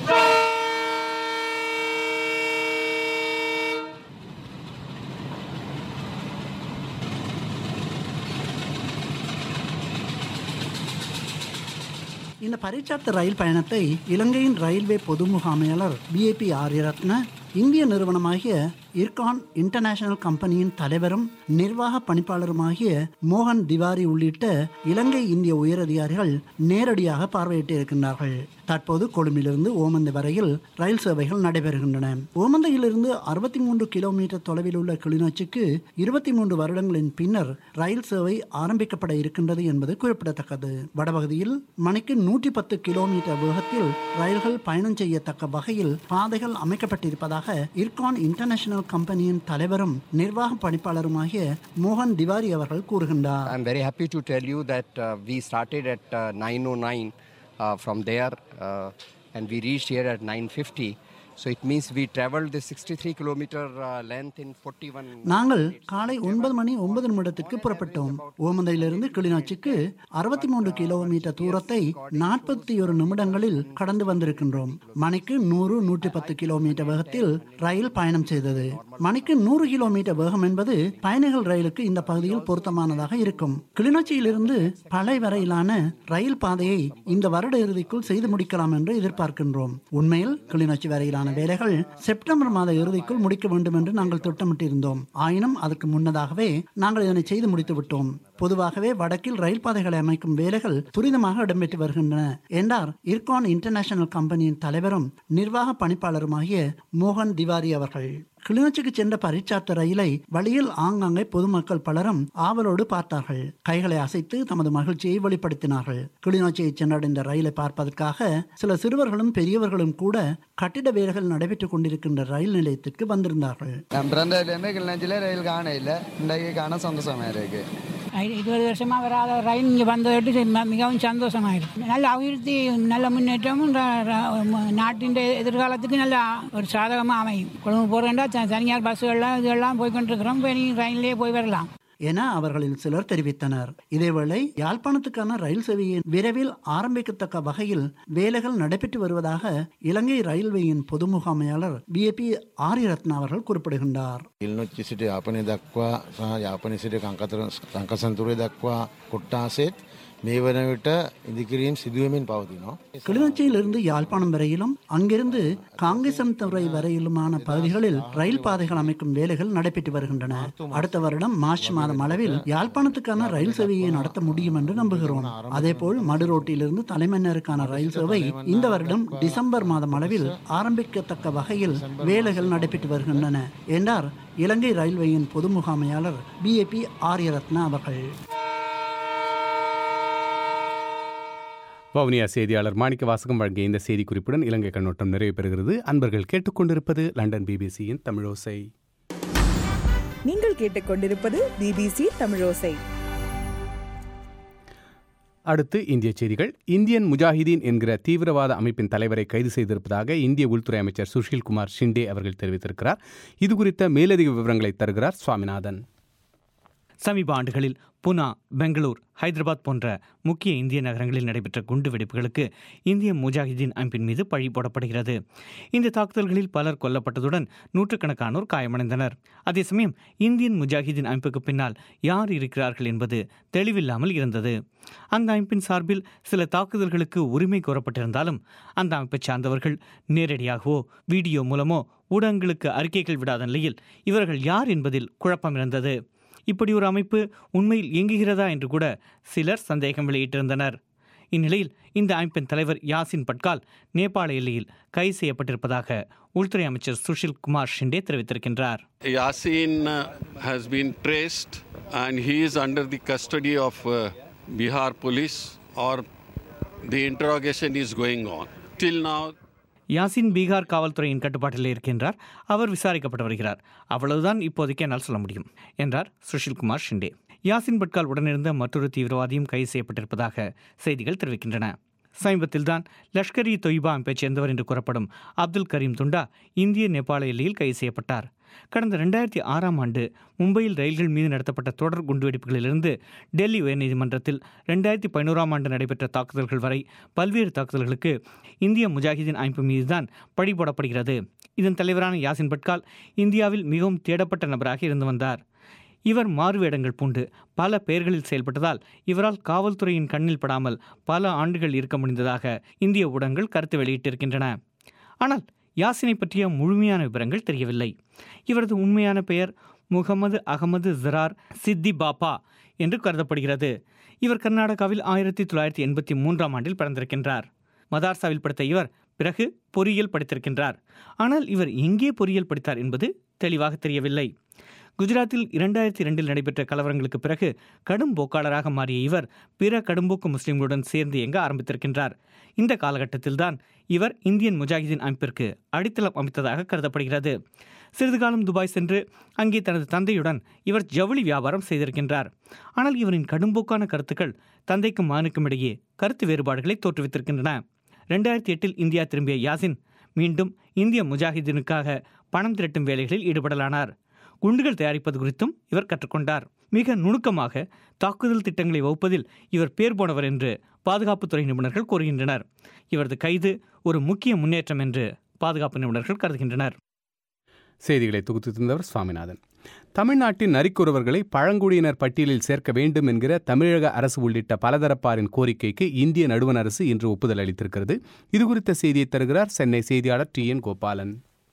இந்த பரீட்சார்த்த ரயில் பயணத்தை இலங்கையின் ரயில்வே பொது முகாமையாளர் பி ஏ பி ஆரியரத்ன, இந்திய நிறுவனமாகிய இர்கான் இன்டர்நேஷனல் கம்பெனியின் தலைவரும் நிர்வாக பணிப்பாளருமாகிய மோகன் திவாரி உள்ளிட்ட இலங்கை இந்திய உயரதிகாரிகள் நேரடியாக பார்வையிட்டு இருக்கின்றார்கள். தற்போது கொழும்பிலிருந்து ஓமந்தை வரையில் ரயில் சேவைகள் நடைபெறுகின்றன. ஓமந்தையிலிருந்து அறுபத்தி மூன்று கிலோமீட்டர் தொலைவில் உள்ள கிளிநொச்சிக்கு இருபத்தி மூன்று வருடங்களின் பின்னர் ரயில் சேவை ஆரம்பிக்கப்பட இருக்கின்றது என்பது குறிப்பிடத்தக்கது. வடபகுதியில் மணிக்கு நூற்றி பத்து கிலோமீட்டர் வேகத்தில் ரயில்கள் பயணம் செய்யத்தக்க வகையில் பாதைகள் அமைக்கப்பட்டிருப்பதாக இர்கான் இன்டர்நேஷனல் கம்பெனியின் தலைவரும் நிர்வாக பணிப்பாளருமாகிய மோகன் திவாரி அவர்கள் கூறுகின்றார். I am very happy to tell you that uh, we started at uh, nine oh nine uh, from there uh, and we reached here at nine fifty. So it means we traveled the sixty-three kilometer uh, length in forty-one. நாங்கள் காலை ஒன்பது மணி ஒன்பது நிமிடத்துக்கு புறப்பட்டோம். ஓமந்தையிலிருந்து கிளிநொச்சிக்கு அறுபத்தி மூன்று kilometre தூரத்தை நாற்பத்தி ஒரு நிமிடங்களில் கடந்து வந்திருக்கின்றோம். மணிக்கு நூறு நூற்றி பத்து கிலோமீட்டர் வேகத்தில் ரயில் பயணம் செய்தது. மணிக்கு நூறு கிலோமீட்டர் வேகம் என்பது பயணிகள் ரயிலுக்கு இந்த பகுதியில் பொருத்தமானதாக இருக்கும். கிளிநொச்சியிலிருந்து பளை வரையிலான ரயில் பாதையை இந்த வருட இறுதிக்குள் செய்து முடிக்கலாம் என்று எதிர்பார்க்கின்றோம். உண்மையில் கிளிநொச்சி வரையிலான வேலைகள் செப்டம்பர் மாத இறுதிக்குள் முடிக்க வேண்டும் என்று நாங்கள் திட்டமிட்டிருந்தோம். ஆயினும் அதுக்கு முன்னதாகவே நாங்கள் இதனை செய்து முடித்து விட்டோம். பொதுவாகவே வடக்கில் ரயில் பாதைகளை அமைக்கும் வேலைகள் துரிதமாக இடம்பெற்று வருகின்றன என்றார் இர்கான் இன்டர்நேஷனல் கம்பெனியின் தலைவரும் நிர்வாக பணிப்பாளருமாகிய மோகன் திவாரி அவர்கள். கிளிநொச்சிக்கு சென்ற பரீட்சார்த்த ரயிலை வழியில் ஆங்காங்கே பொதுமக்கள் பலரும் ஆவலோடு பார்த்தார்கள். கைகளை அசைத்து தமது மகிழ்ச்சியை வெளிப்படுத்தினார்கள். கிளிநொச்சியை சென்றடைந்த ரயிலை பார்ப்பதற்காக சில சிறுவர்களும் பெரியவர்களும் கூட கட்டிட வேலைகள் நடைபெற்றுக் கொண்டிருக்கின்ற ரயில் நிலையத்திற்கு வந்திருந்தார்கள். கிளிநொச்சியில ரயில் காண இல்லை, இன்றைக்கு காண சந்தோஷமா இருக்கு. இருபது வருஷமாக வராத ரயில் இங்கே வந்ததற்கு மிகவும் சந்தோஷமாக இருக்கு. நல்ல அபிவிருத்தி, நல்ல முன்னேற்றமும் நாட்டின் எதிர்காலத்துக்கு நல்ல ஒரு சாதகமாக அமையும். கொழும்பு போகிறேன்டா தனியார் பஸ்ஸுகள்லாம் இதெல்லாம் போய்கொண்டிருக்கிறோம், ரயிலே போய் வரலாம் என அவர்களில் சிலர் தெரிவித்தனர். இதேவேளை யாழ்ப்பாணத்துக்கான ரயில் சேவையை விரைவில் ஆரம்பிக்கத்தக்க வகையில் வேலைகள் நடைபெற்று வருவதாக இலங்கை ரயில்வேயின் பொது முகாமையாளர் பி ஏ பி ஆரியரத்ன அவர்கள் குறிப்பிடுகின்றார். கிளிநொச்சி සිට යාපනය දක්වා සහ යාපනය සිට කංකසන්තුරේ දක්වා කොට්ටාසෙත් මේ වන විට ඉදිකිරීම් සිදුවමින් පවතිනවා. கிளிநொச்சியிலிருந்து யாழ்ப்பாணம் வரையிலும் அங்கிருந்து காங்கேசன்துறை வரையிலுமான பகுதிகளில் ரயில் பாதைகள் அமைக்கும் வேலைகள் நடைபெற்று வருகின்றன. அடுத்த வருடம் மார்ச் மாதம் அளவில் யாழ்ப்பாணத்துக்கான ரயில் சேவையை நடத்த முடியும் என்று நம்புகிறோம். அதேபோல் மடுரோட்டிலிருந்து தலைமன்னருக்கான ரயில் சேவை இந்த வருடம் டிசம்பர் மாதம் அளவில் ஆரம்பிக்கத்தக்க வகையில் வேலைகள் நடைபெற்று வருகின்றன என்றார் இலங்கை ரயில்வேயின் பொது முகாமையாளர் பி ஏ பி ஆரியரத்ன அவர்கள். வவுனியா செய்தியாளர் மாணிக்க வாசகம் வழங்கிய இந்த செய்தி குறிப்புடன் இலங்கை கண்ணோட்டம் நிறைவு பெறுகிறது. அன்பர்கள் கேட்டுக்கொண்டிருப்பது லண்டன் பிபிசியின் தமிழோசை. நீங்கள் கேட்டுக்கொண்டிருப்பது பிபிசி தமிழோசை. அடுத்து இந்திய செய்திகள். இந்தியன் முஜாஹிதீன் என்கிற தீவிரவாத அமைப்பின் தலைவரை கைது செய்திருப்பதாக இந்திய உள்துறை அமைச்சர் சுஷில் குமார் ஷிண்டே அவர்கள் தெரிவித்திருக்கிறார். இது குறித்த மேலதிக விவரங்களை தருகிறார் சுவாமிநாதன். சமீப ஆண்டுகளில் புனா, பெங்களூர், ஹைதராபாத் போன்ற முக்கிய இந்திய நகரங்களில் நடைபெற்ற குண்டுவெடிப்புகளுக்கு இந்திய முஜாஹிதீன் அமைப்பின் மீது பழி போடப்படுகிறது. இந்த தாக்குதல்களில் பலர் கொல்லப்பட்டதுடன் நூற்றுக்கணக்கானோர் காயமடைந்தனர். அதே சமயம் இந்தியன் முஜாஹிதீன் அமைப்புக்கு பின்னால் யார் இருக்கிறார்கள் என்பது தெளிவில்லாமல் இருந்தது. அந்த அமைப்பின் சார்பில் சில தாக்குதல்களுக்கு உரிமை கோரப்பட்டிருந்தாலும் அந்த அமைப்பை சார்ந்தவர்கள் நேரடியாகவோ வீடியோ மூலமோ ஊடகங்களுக்கு அறிக்கைகள் விடாத நிலையில் இவர்கள் யார் என்பதில் குழப்பம் இருந்தது. இப்படி ஒரு அமைப்பு உண்மையில் இயங்குகிறதா என்று கூட சிலர் சந்தேகம் வெளியிட்டிருந்தனர். இந்நிலையில் இந்த அமைப்பின் தலைவர் யாசின் பட்கால் நேபாள எல்லையில் கைது செய்யப்பட்டிருப்பதாக உள்துறை அமைச்சர் சுஷில் குமார் ஷிண்டே தெரிவித்திருக்கின்றார். Yasin uh, has been traced and he is under the custody of uh, Bihar police or the interrogation is going on. Till now Yasin Bihar காவல்துறையின் கட்டுப்பாட்டில் இருக்கின்றார். அவர் விசாரிக்கப்பட்டு வருகிறார். அவ்வளவுதான் இப்போதைக்கு என்னால் சொல்ல முடியும் என்றார் சுஷில் குமார் ஷிண்டே. யாசின் பட்கால் உடனிருந்த மற்றொரு தீவிரவாதியும் கைது செய்யப்பட்டிருப்பதாக செய்திகள் தெரிவிக்கின்றன. சமீபத்தில்தான் லஷ்கர் இ தொய்பா அமைப்பைச் சேர்ந்தவர் என்று கூறப்படும் அப்துல் கரீம் துண்டா இந்திய நேபாள எல்லையில் கைது செய்யப்பட்டார். கடந்த ரெண்டாயிரத்தி ஆறாம் ஆண்டு மும்பையில் ரயில்கள் மீது நடத்தப்பட்ட தொடர் குண்டுவெடிப்புகளிலிருந்து டெல்லி உயர்நீதிமன்றத்தில் ரெண்டாயிரத்தி பதினோராம் ஆண்டு நடைபெற்ற தாக்குதல்கள் வரை பல்வேறு தாக்குதல்களுக்கு இந்திய முஜாஹிதீன் அமைப்பு மீதுதான் பழி போடப்படுகிறது. இதன் தலைவரான யாசின் பட்கால் இந்தியாவில் மிகவும் தேடப்பட்ட நபராக இருந்து வந்தார். இவர் மாறுவேடங்கள் பூண்டு பல பெயர்களில் செயல்பட்டதால் இவரால் காவல்துறையின் கண்ணில் படாமல் பல ஆண்டுகள் இருக்க முடிந்ததாக இந்திய ஊடகங்கள் கருத்து வெளியிட்டிருக்கின்றன. ஆனால் யாசினை பற்றிய முழுமையான விவரங்கள் தெரியவில்லை. இவரது உண்மையான பெயர் முகமது அகமது ஜரார் சித்தி பாப்பா என்று கருதப்படுகிறது. இவர் கர்நாடகாவில் ஆயிரத்தி தொள்ளாயிரத்தி எண்பத்தி மூன்றாம் ஆண்டில் பிறந்திருக்கின்றார். மதார்சாவில் படித்த இவர் பிறகு பொறியியல் படித்திருக்கின்றார். ஆனால் இவர் எங்கே பொறியியல் படித்தார் என்பது தெளிவாக தெரியவில்லை. குஜராத்தில் இரண்டாயிரத்தி இரண்டில் நடைபெற்ற கலவரங்களுக்கு பிறகு கடும் போக்காளராக மாறிய இவர் பிற கடும்போக்கு முஸ்லிம்களுடன் சேர்ந்து இயங்க ஆரம்பித்திருக்கின்றார். இந்த காலகட்டத்தில்தான் இவர் இந்தியன் முஜாஹிதீன் அமைப்பிற்கு அடித்தளம் அமைத்ததாக கருதப்படுகிறது. சிறிது காலம் துபாய் சென்று அங்கே தனது தந்தையுடன் இவர் ஜவுளி வியாபாரம் செய்திருக்கின்றார். ஆனால் இவரின் கடும்போக்கான கருத்துக்கள் தந்தைக்கும் மகனுக்கும் இடையே கருத்து வேறுபாடுகளை தோற்றுவித்திருக்கின்றன. ரெண்டாயிரத்தி எட்டில் இந்தியா திரும்பிய யாசின் மீண்டும் இந்திய முஜாஹிதீனுக்காக பணம் திரட்டும் வேலைகளில் ஈடுபடலானார். குண்டுகள் தயாரிப்பது குறித்தும் இவர் கற்றுக்கொண்டார். மிக நுணுக்கமாக தாக்குதல் திட்டங்களை வகுப்பதில் இவர் பேர் போனவர் என்று பாதுகாப்புத்துறை நிபுணர்கள் கூறுகின்றனர். இவரது கைது ஒரு முக்கிய முன்னேற்றம் என்று பாதுகாப்பு நிபுணர்கள் கருதுகின்றனர். செய்திகளை தொகுத்து தந்தவர் சுவாமிநாதன். தமிழ்நாட்டின் நரிக்குறவர்களை பழங்குடியினர் பட்டியலில் சேர்க்க வேண்டும் என்கிற தமிழக அரசு உள்ளிட்ட பலதரப்பாரின் கோரிக்கைக்கு இந்திய நடுவண் அரசு இன்று ஒப்புதல் அளித்திருக்கிறது. இதுகுறித்த செய்தியை தருகிறார் சென்னை செய்தியாளர் டி என் கோபாலன்.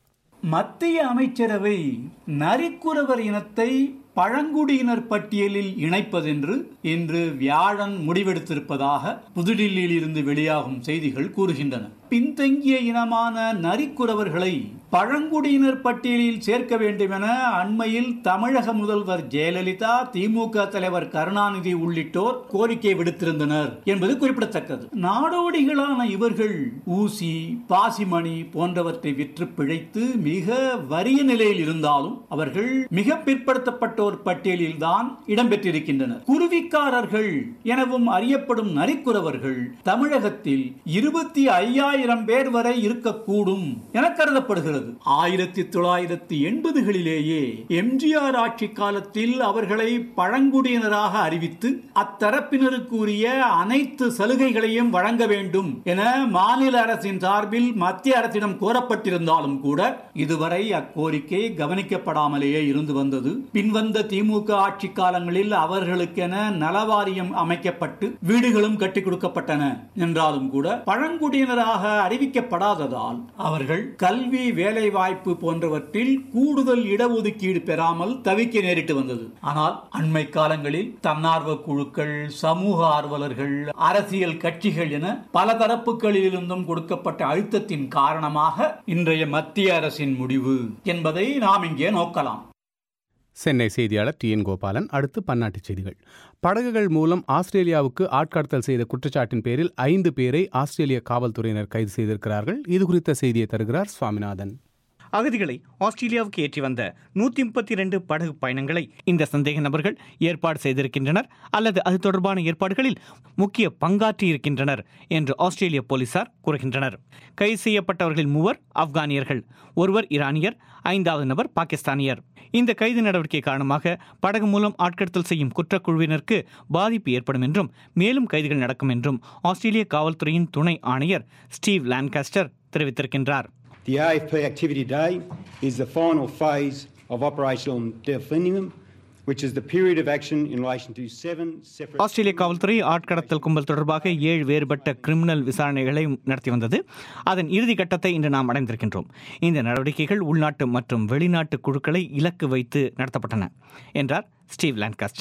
மத்திய அமைச்சரவை நரிக்குறவர் இனத்தை பழங்குடியினர் பட்டியலில் இணைப்பதென்று இன்று வியாழன் முடிவெடுத்திருப்பதாக புதுடில்லியில் இருந்து வெளியாகும் செய்திகள் கூறுகின்றன. பின்தங்கிய இனமான நரிக்குறவர்களை பழங்குடியினர் பட்டியலில் சேர்க்க வேண்டும் என அண்மையில் தமிழக முதல்வர் ஜெயலலிதா, திமுக தலைவர் கருணாநிதி உள்ளிட்டோர் கோரிக்கை விடுத்திருந்தனர் என்பது குறிப்பிடத்தக்கது. நாடோடிகளான இவர்கள் ஊசி, பாசிமணி போன்றவற்றை விற்று பிழைத்து மிக வறிய நிலையில் இருந்தாலும் அவர்கள் மிக பிற்படுத்தப்பட்டோர் பட்டியலில் தான் இடம்பெற்றிருக்கின்றனர். குருவிக்காரர்கள் எனவும் அறியப்படும் நரிக்குறவர்கள் தமிழகத்தில் இருபத்தி ஐயாயிரம் பேர் வரை இருக்கக்கூடும் என கருதப்படுகிறது. ஆயிரத்தி தொள்ளாயிரத்தி எண்பதுகளிலேயே எம்ஜிஆர் ஆட்சி காலத்தில் அவர்களை பழங்குடியினராக அறிவித்து அத்தரப்பினருக்கு உரிய அனைத்து சலுகைகளையும் வழங்க வேண்டும் என மாநில அரசின் சார்பில் மத்திய அரசிடம் கோரப்பட்டிருந்தாலும் கூட இதுவரை அக்கோரிக்கை கவனிக்கப்படாமலேயே இருந்து வந்தது. பின்வந்த திமுக ஆட்சி காலங்களில் அவர்களுக்கென நலவாரியம் அமைக்கப்பட்டு வீடுகளும் கட்டிக் கொடுக்கப்பட்டன என்றாலும் கூட பழங்குடியினராக அறிவிக்கப்படாததால் அவர்கள் கல்வி, வேலை வாய்ப்பு போன்றவற்றில் கூடுதல் இடஒதுக்கீடு பெறாமல் தவிக்க நேரிட்டு வந்தது. ஆனால் அண்மை காலங்களில் தன்னார்வ குழுக்கள், சமூக ஆர்வலர்கள், அரசியல் கட்சிகள் என பல தரப்புகளிலிருந்தும் கொடுக்கப்பட்ட அழுத்தத்தின் காரணமாக இன்றைய மத்திய அரசின் முடிவு என்பதை நாம் இங்கே நோக்கலாம். சென்னை செய்தியாளர் டி என் கோபாலன். அடுத்து பன்னாட்டு செய்திகள். படகுகள் மூலம் ஆஸ்திரேலியாவுக்கு ஆட்கடத்தல் செய்த குற்றச்சாட்டின் பேரில் ஐந்து பேரை ஆஸ்திரேலிய காவல்துறையினர் கைது செய்திருக்கிறார்கள். இது குறித்த செய்தியை தருகிறார் சுவாமிநாதன். அகதிகளை ஆஸ்திரேலியாவுக்கு ஏற்றி வந்த நூற்றி முப்பத்தி இரண்டு படகு பயணங்களை இந்த சந்தேக நபர்கள் ஏற்பாடு செய்திருக்கின்றனர் அல்லது அது தொடர்பான ஏற்பாடுகளில் முக்கிய பங்காற்றி இருக்கின்றனர் என்று ஆஸ்திரேலிய போலீசார் கூறுகின்றனர். கைது செய்யப்பட்டவர்களில் மூவர் ஆப்கானியர்கள், ஒருவர் ஈரானியர், ஐந்தாவது நபர் பாகிஸ்தானியர். இந்த கைது நடவடிக்கை காரணமாக படகு மூலம் ஆட்கடத்தல் செய்யும் குற்றக்குழுவினருக்கு பாதிப்பு ஏற்படும் என்றும் மேலும் கைதுகள் நடக்கும் என்றும் ஆஸ்திரேலிய காவல்துறையின் துணை ஆணையர் ஸ்டீவ் லான்காஸ்டர் தெரிவித்திருக்கின்றார். The A F P activity day is the final phase of Operational Delphinium, which is the period of action in relation to seven separate... ஆஸ்திரேலிய காவல்துறை ஆட்கடத்தல் கும்பல் தொடர்பாக ஏழு வேறுபட்ட கிரிமினல் விசாரணைகளை நடத்தி வந்தது. அதன் இறுதி கட்டத்தை இன்று நாம் அடைந்திருக்கின்றோம். இந்த நடவடிக்கைகள் உள்நாட்டு மற்றும் வெளிநாட்டு குழுக்களை இலக்கு வைத்து நடத்தப்பட்டன என்றார் ஸ்டீவ் லான்காஸ்டர்.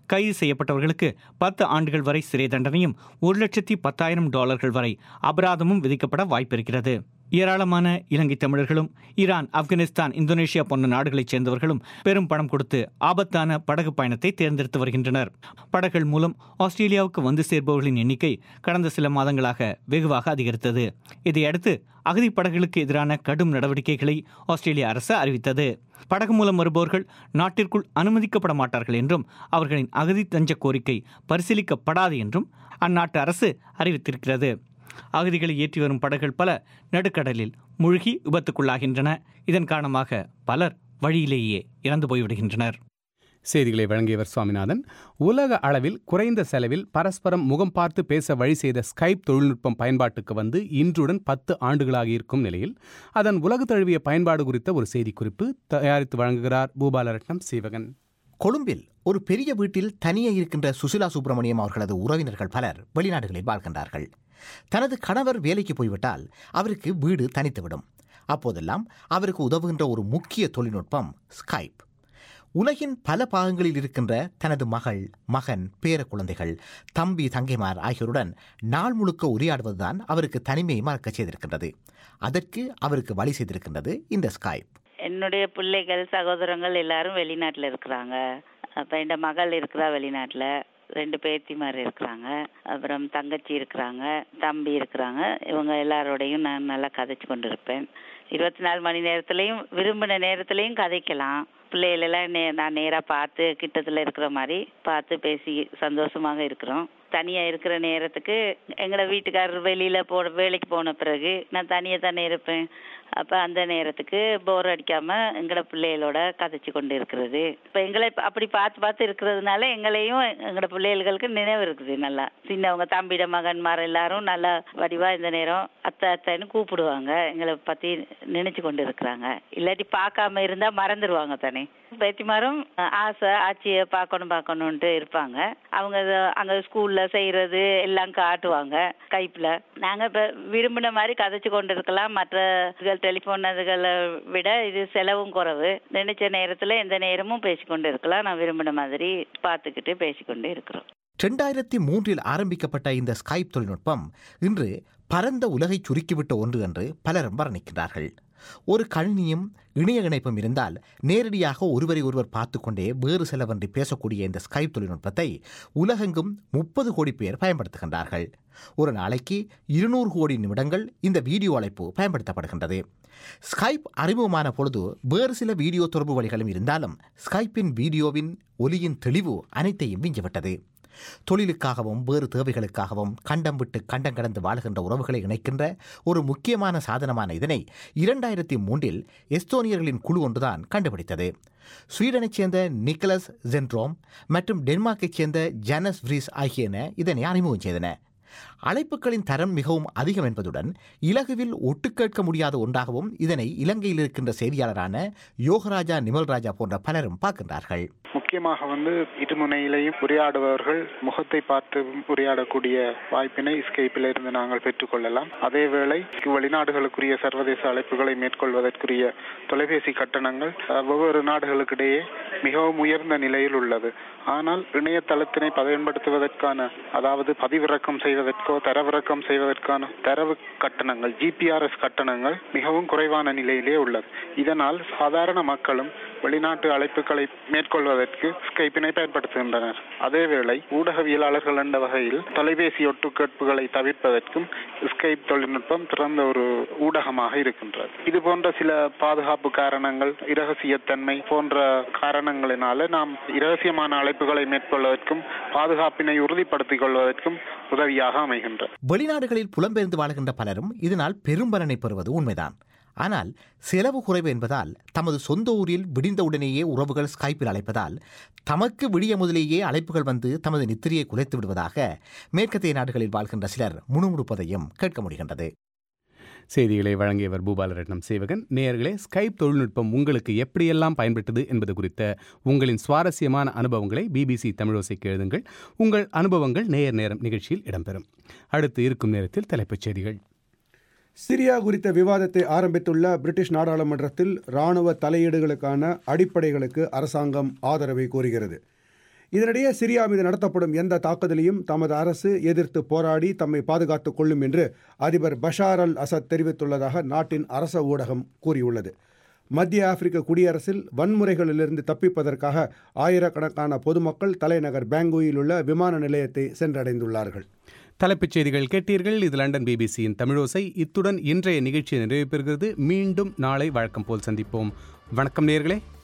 கைது செய்யப்பட்டவர்களுக்கு பத்து ஆண்டுகள் வரை சிறை தண்டனையும் ஒரு லட்சத்தி பத்தாயிரம் டாலர்கள் வரை அபராதமும் விதிக்கப்பட வாய்ப்பிருக்கிறது. ஏராளமான இலங்கை தமிழர்களும் ஈரான், ஆப்கானிஸ்தான், இந்தோனேஷியா போன்ற நாடுகளைச் சேர்ந்தவர்களும் பெரும் பணம் கொடுத்து ஆபத்தான படகு பயணத்தை தேர்ந்தெடுத்து வருகின்றனர். படகுகள் மூலம் ஆஸ்திரேலியாவுக்கு வந்து சேர்பவர்களின் எண்ணிக்கை கடந்த சில மாதங்களாக வெகுவாக அதிகரித்தது. இதையடுத்து அகதி படகுகளுக்கு எதிரான கடும் நடவடிக்கைகளை ஆஸ்திரேலிய அரசு அறிவித்தது. படகு மூலம் வருபவர்கள் நாட்டிற்குள் அனுமதிக்கப்பட மாட்டார்கள் என்றும் அவர்களின் அகதி தஞ்ச கோரிக்கை பரிசீலிக்கப்படாது என்றும் அந்நாட்டு அரசு அறிவித்திருக்கிறது. அகதிகளை ஏற்றி வரும் படகுகள் பல நடுக்கடலில் மூழ்கி விபத்துக்குள்ளாகின்றன. இதன் காரணமாக பலர் வழியிலேயே இறந்து போய்விடுகின்றனர். செய்திகளை வழங்கியவர் சுவாமிநாதன். உலக அளவில் குறைந்த செலவில் பரஸ்பரம் முகம் பார்த்து பேச வழி செய்த ஸ்கைப் தொழில்நுட்பம் பயன்பாட்டுக்கு வந்து இன்றுடன் பத்து ஆண்டுகளாக இருக்கும் நிலையில் அதன் உலக தழுவிய பயன்பாடு குறித்த ஒரு செய்திக்குறிப்பு தயாரித்து வழங்குகிறார் பூபாலரட்னம் சீவகன். கொழும்பில் ஒரு பெரிய வீட்டில் தனியே இருக்கின்ற சுசிலா சுப்பிரமணியம் அவர்களது உறவினர்கள் பலர் வெளிநாடுகளில் வாழ்கின்றார்கள். தனது கணவர் வேலைக்கு போய்விட்டால் அவருக்கு வீடு தனித்துவிடும். அப்போதெல்லாம் அவருக்கு உதவுகின்ற ஒரு முக்கிய தொழில்நுட்பம் ஸ்கைப். உலகின் பல பாகங்களில் இருக்கின்ற தனது மகள், மகன், பேர குழந்தைகள், தம்பி, தங்கைமார் ஆகியோருடன் நாள் முழுக்க உரையாடுவதுதான் அவருக்கு தனிமையை மறக்க செய்திருக்கின்றது. அதற்கு அவருக்கு வழி செய்திருக்கின்றது இந்த ஸ்கைப். என்னுடைய பிள்ளைகள், சகோதரங்கள் எல்லாரும் வெளிநாட்டில் இருக்கிறாங்க. அப்போ என் மகள் இருக்கிறா வெளிநாட்டில், ரெண்டு பேத்திமார் இருக்கிறாங்க, அப்புறம் தங்கச்சி இருக்கிறாங்க, தம்பி இருக்கிறாங்க. இவங்க எல்லாரோடையும் நான் நல்லா கதைச்சு கொண்டு இருப்பேன். இருபத்தி நாலு மணி நேரத்துலையும் விரும்பின நேரத்துலையும் கதைக்கலாம். பிள்ளைகளெல்லாம் நே நான் நேராக பார்த்து கிட்டத்தில் இருக்கிற மாதிரி பார்த்து பேசி சந்தோஷமாக இருக்கிறோம். தனியாக இருக்கிற நேரத்துக்கு எங்களோட வீட்டுக்காரர் வெளியில் போ வேலைக்கு போன பிறகு நான் தனியாக தானே இருப்பேன். அப்போ அந்த நேரத்துக்கு போர் அடிக்காமல் எங்களோட பிள்ளைகளோட கதைச்சு கொண்டு இருக்கிறது. இப்போ எங்களை அப்படி பார்த்து பார்த்து இருக்கிறதுனால எங்களையும் எங்களோட பிள்ளைகளுக்கு நினைவு இருக்குது. நல்லா சின்னவங்க தம்பிட மகன்மார் எல்லாரும் நல்லா வடிவாக இந்த நேரம் அத்தை அத்தைன்னு கூப்பிடுவாங்க. எங்களை பற்றி நினைச்சு கொண்டு இருக்கிறாங்க. இல்லாட்டி பார்க்காம இருந்தால் மறந்துடுவாங்க தானே. பேத்திமாரும் ஆசை ஆட்சியை பார்க்கணும் பார்க்கணுன்ட்டு இருப்பாங்க. அவங்க அங்கே ஸ்கூலில் செய்கிறது எல்லாம் காட்டுவாங்க கைப்பில். நாங்கள் இப்போ விரும்பின மாதிரி கதைச்சு கொண்டு இருக்கலாம். மற்ற டெலிஃபோன் அதுகளை விட இது செலவும் குறைவு. நினைச்ச நேரத்தில் எந்த நேரமும் பேசிக்கொண்டு இருக்கலாம். நான் விரும்பின மாதிரி பார்த்துக்கிட்டு பேசிக்கொண்டு இருக்கிறோம். இரண்டாயிரத்தி மூன்றில் ஆரம்பிக்கப்பட்ட இந்த ஸ்கைப் தொழில்நுட்பம் இன்று பரந்த உலகை சுருக்கிவிட்ட ஒன்று என்று பலரும் வர்ணிக்கிறார்கள். ஒரு கணினியும் இணைய இணைப்பும் இருந்தால் நேரடியாக ஒருவரை ஒருவர் பார்த்து கொண்டே வேறு செலவன்றி பேசக்கூடிய இந்த ஸ்கைப் தொழில்நுட்பத்தை உலகெங்கும் முப்பது கோடி பேர் பயன்படுத்துகின்றார்கள். ஒரு நாளைக்கு இருநூறு கோடி நிமிடங்கள் இந்த வீடியோ அழைப்பு பயன்படுத்தப்படுகின்றது. ஸ்கைப் அறிமுகமான பொழுது வேறு சில வீடியோ தொடர்பு வழிகளும் இருந்தாலும் ஸ்கைப்பின் வீடியோவின் ஒலியின் தெளிவு அனைத்தையும் விஞ்சிவிட்டது. தொழிலுக்காகவும் வேறு தேவைகளுக்காகவும் கண்டம் விட்டு கண்டம் கடந்து வாழ்கின்ற உறவுகளை இணைக்கின்ற ஒரு முக்கியமான சாதனமான இதனை இரண்டாயிரத்தி மூன்றில் எஸ்தோனியர்களின் குழு ஒன்றுதான் கண்டுபிடித்தது. ஸ்வீடனைச் சேர்ந்த நிக்கலஸ் ஜென்ட்ரோம் மற்றும் டென்மார்க்கைச் சேர்ந்த ஜானஸ் விரீஸ் ஆகியன இதனை அறிமுகம் செய்தன. அழைப்புகளின் தரம் மிகவும் அதிகம் என்பதுடன் இலகுவில் ஒட்டு கேட்க முடியாத ஒன்றாகவும் இதனை இலங்கையில் இருக்கின்ற செய்தியாளரான யோகராஜா நிமல்ராஜா போன்ற பலரும் பார்க்கின்றார்கள். முக்கியமாக வந்து இருமுனையிலையும் உரையாடுபவர்கள் முகத்தை பார்த்து உரையாடக்கூடிய வாய்ப்பினை ஸ்கைப்பில் இருந்து நாங்கள் பெற்றுக்கொள்ளலாம். அதேவேளை வெளிநாடுகளுக்குரிய சர்வதேச அழைப்புகளை மேற்கொள்வதற்குரிய தொலைபேசி கட்டணங்கள் ஒவ்வொரு நாடுகளுக்கிடையே மிகவும் உயர்ந்த நிலையில் உள்ளது. ஆனால் இணையதளத்தினை பயன்படுத்துவதற்கான, அதாவது பதிவிறக்கம் செய்வதற்கோ தரவிறக்கம் செய்வதற்கான தரவு கட்டணங்கள், ஜிபிஆர்எஸ் கட்டணங்கள் மிகவும் குறைவான நிலையிலே உள்ளது. இதனால் சாதாரண மக்களும் வெளிநாட்டு அழைப்புகளை மேற்கொள்வதற்கு ஸ்கைப்பினை பயன்படுத்துகின்றனர். அதேவேளை ஊடகவியலாளர்கள் என்ற வகையில் தொலைபேசி ஒட்டுக்கேட்புகளை தவிர்ப்பதற்கும் ஸ்கைப் தொழில்நுட்பம் திறந்த ஒரு ஊடகமாக இருக்கின்றது. இது போன்ற சில பாதுகாப்பு காரணங்கள், இரகசியத்தன்மை போன்ற காரணங்களினால நாம் இரகசியமான அழைப்புகளை மேற்கொள்வதற்கும் பாதுகாப்பினை உறுதிப்படுத்திக் கொள்வதற்கும் உதவியாக அமைகின்றது. வெளிநாடுகளில் புலம்பெயர்ந்து வாழ்கின்ற பலரும் இதனால் பெரும்பலனை பெறுவது உண்மைதான். ஆனால் செலவு குறைவு என்பதால் தமது சொந்த ஊரில் விடிந்தவுடனேயே உறவுகள் ஸ்கைப்பில் அழைப்பதால் தமக்கு விடிய முதலேயே அழைப்புகள் வந்து தமது நித்திரையை குலைத்து விடுவதாக மேற்கத்திய நாடுகளில் வாழ்கின்ற சிலர் முணுமுணுப்பதையும் கேட்க முடிகின்றது. செய்திகளை வழங்கியவர் பூபாலரட்னம் சேவகன். நேயர்களே, ஸ்கைப் தொழில்நுட்பம் உங்களுக்கு எப்படியெல்லாம் பயன்பட்டது என்பது குறித்த உங்களின் சுவாரஸ்யமான அனுபவங்களை பிபிசி தமிழோசைக்கு எழுதுங்கள். உங்கள் அனுபவங்கள் நேயர் நேரம் நிகழ்ச்சியில் இடம்பெறும். அடுத்து இருக்கும் நேரத்தில் தலைப்புச் செய்திகள். சிரியா குறித்த விவாதத்தை ஆரம்பித்துள்ள பிரிட்டிஷ் நாடாளுமன்றத்தில் இராணுவ தலையீடுகளுக்கான அடிப்படைகளுக்கு அரசாங்கம் ஆதரவை கோருகிறது. இதனிடையே சிரியா மீது நடத்தப்படும் எந்த தாக்குதலையும் தமது அரசு எதிர்த்து போராடி தம்மை பாதுகாத்துக் கொள்ளும் என்று அதிபர் பஷார் அல் அசத் தெரிவித்துள்ளதாக நாட்டின் அரச ஊடகம் கூறியுள்ளது. மத்திய ஆப்பிரிக்க குடியரசில் வன்முறைகளிலிருந்து தப்பிப்பதற்காக ஆயிரக்கணக்கான பொதுமக்கள் தலைநகர் பேங்குயில் உள்ள விமான நிலையத்தை சென்றடைந்துள்ளார்கள். தலைப்புச் செய்திகள் கேட்டீர்கள். இது லண்டன் பிபிசியின் தமிழோசை. இத்துடன் இன்றைய நிகழ்ச்சி நிறைவு பெறுகிறது. மீண்டும் நாளை வழக்கம் போல் சந்திப்போம். வணக்கம் நேயர்களே.